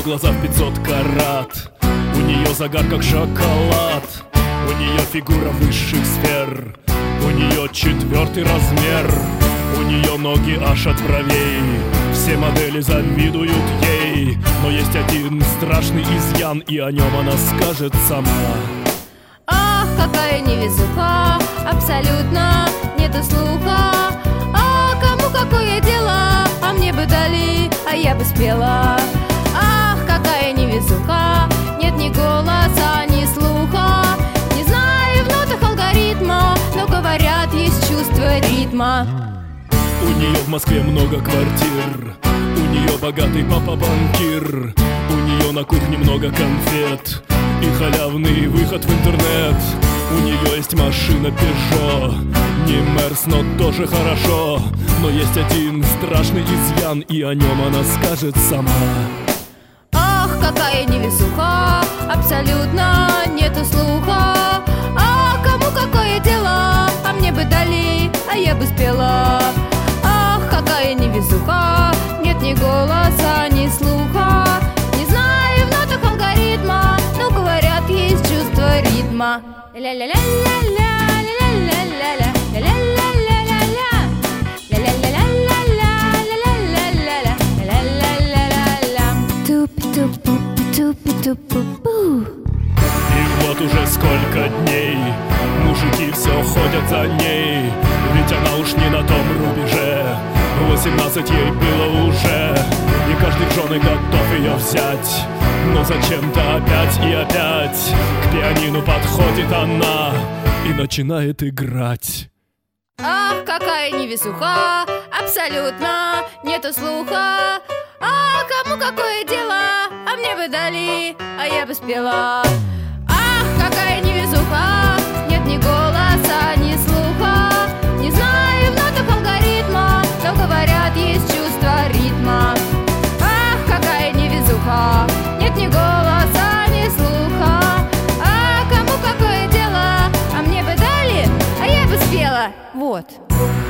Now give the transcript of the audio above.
глаза в 500 карат, у нее загар как шоколад, у нее фигура высших сфер, у нее 4-й размер, у нее ноги аж от бровей. Все модели завидуют ей, но есть один страшный изъян, и о нем она скажет сама. Ах, какая невезуха, абсолютно нету слуха. А кому какое дело, а мне бы дали, а я бы спела. Ах, какая невезуха, нет ни голоса, ни слуха. Не знаю в нотах алгоритма, но говорят, есть чувство ритма. У нее в Москве много квартир, у нее богатый папа-банкир, у нее на кухне много конфет и халявный выход в интернет. У нее есть машина Peugeot, не Мерс, но тоже хорошо. Но есть один страшный изъян, и о нем она скажет сама. Ах, какая невезуха, абсолютно нету слуха. А кому какое дело, а мне бы дали, а я бы спела. Ах, какая невезуха, нет ни голоса, ни слуха. Не знаю в нотах алгоритма, но говорят, есть чувство ритма. Ля-ля-ля-ля-ля, ля-ля-ля-ля-ля, ля-ля-ля-ля-ля, ля-ля-ля-ля-ля-ля, ля-ля-ля-ля-ля. Тупи-тупи-тупи-тупи-пу. И вот уже сколько дней мужики все ходят за ней, ведь она уж не на том рубеже. 18 ей было уже, и каждый в жены готов ее взять. Но зачем-то опять и опять к пианино подходит она и начинает играть. Ах, какая невезуха, абсолютно нету слуха. А кому какое дело, а мне бы дали, а я бы спела. Ах, какая невезуха, нет ни голоса, ни слуха. Не знаю в нотах алгоритма, но говорят, есть чувство ритма. Ах, какая невезуха, нет ни голоса, ни слуха. А кому какое дело, а мне бы дали, а я бы спела. Вот.